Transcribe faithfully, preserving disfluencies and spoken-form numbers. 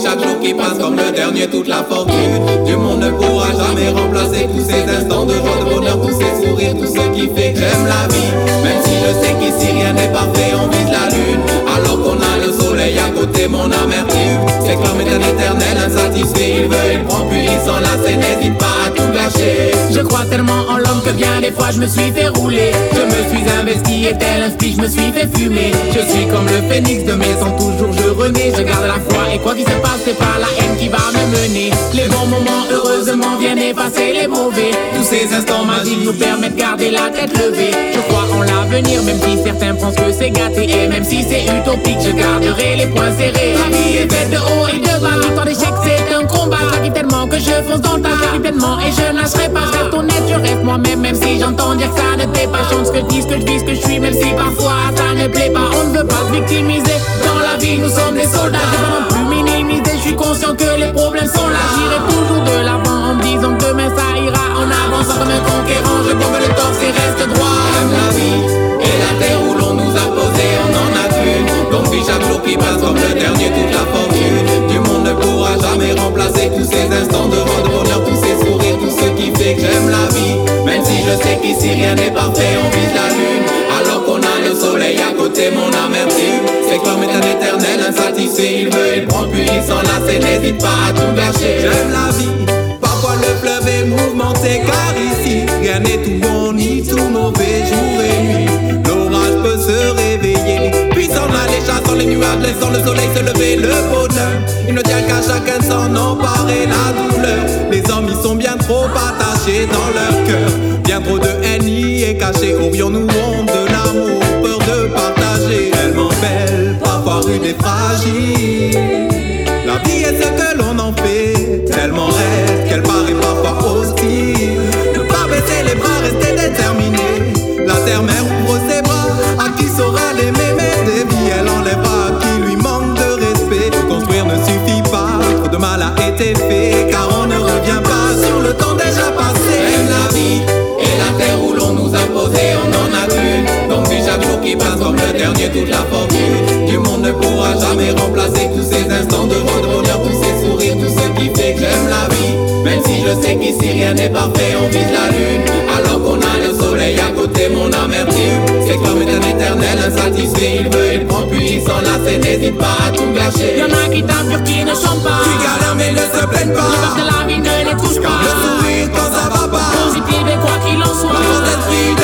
chaque jour qui passe comme le dernier, toute la fortune du monde ne pourra jamais remplacer tous ces instants de joie, de bonheur, tous ces sourires, tout ce qui fait que j'aime la vie. Même si je sais qu'ici rien n'est parfait, on vise la lune alors qu'on a le soleil à côté, mon amertume s'éclame est un éternel insatisfait. Il veut, il prend puis il s'en lasse et n'hésite pas à tout gâcher. Je crois tellement en l'homme que bien des fois je me suis fait rouler. Je me suis investi et tel un spi, je me suis fait fumer. Je suis comme le phénix de mes ans, toujours je renais. Je garde la foi et quoi qu'il se passe, c'est pas la haine qui va me mener. Les bons moments heureusement viennent effacer les mauvais. Tous ces instants magiques nous permettent de garder la tête levée. Je crois en l'avenir, même si certains pensent que c'est gâté. Et même si c'est utopique, je garderai les poings serrés. La vie est faite de haut et de bas, tant d'échecs c'est un combat. J'arrive tellement que je fonce dans le tas, j'arrive tellement et je lâcherai pas. Je reste honnête, je reste moi-même, même si j'entends dire que ça ne plaît pas. Chante ce que je dis, ce que je vis, ce que je suis, même si parfois ça ne plaît pas. On ne veut pas se victimiser, dans la vie nous sommes des soldats. Je veux non plus minimiser, je suis conscient que les problèmes sont là. J'irai toujours de l'avant en me disant que demain ça ira. En avançant comme un conquérant, je tombe le torse et reste droit. J'aime la vie et la terre où l'on nous a posé, on en a qu'une. Donc vis chaque jour qui passe comme le dernier, toute la fortune du monde ne pourra jamais remplacer tous ces instants de joie, de bonheur, tous ces sourires, tout ce qui fait que j'aime la vie. Même si je sais qu'ici rien n'est parfait, on vise la lune alors qu'on a le soleil à côté, mon amertume c'est comme est un éternel insatisfait. Il veut, il prend puis il s'en lasse et n'hésite pas à tout gâcher. J'aime la vie, parfois le fleuve est mouvementé, car ici rien n'est tout bon ni tout mauvais, jour et nuit. L'orage peut se réveiller, puis s'en aller chassant les nuages, laissant le soleil se lever. Le bonheur, il ne tient qu'à chacun de s'en emparer. La douleur, les hommes y sont bien trop attachés dans leur cœur. Bien trop de haine y est cachée. Aurions-nous honte de l'amour, peur de partager? Tellement belle, parfois rude et fragile. La vie est ce que l'on en fait, tellement raide qu'elle paraît parfois hostile. Ne pas baisser les bras, rester déterminé. La terre-mère ouvre ses bras à qui saura l'aimer, mais des vies elle enlèvera à qui lui manque de respect. Construire ne suffit pas, trop de mal a été fait, car on ne revient pas sur le temps déjà passé. J'aime la vie et la terre où l'on nous a posé, on en a qu'une. Donc vis chaque jour qui passe comme le dernier, toute la fortune du monde ne pourra jamais remplacer tous ces instants de joie, de bonheur, tous ces sourires, tout ce qui fait que j'aime la vie. Même si je sais qu'ici rien n'est parfait, on vise la lune alors qu'on a le soleil à côté, mon amertume c'est comme un éternel insatisfait. Il veut, il prend puis il s'en lasse et n'hésite pas à tout gâcher. Y'en a qui tapent dur, qui ne chantent pas, Tu galères mais ne se plaignent les pas. vagues de la vie ne les touchent pas. Le sourire quand ça va pas. Positif et quoi qu'il en La soit, force d'esprit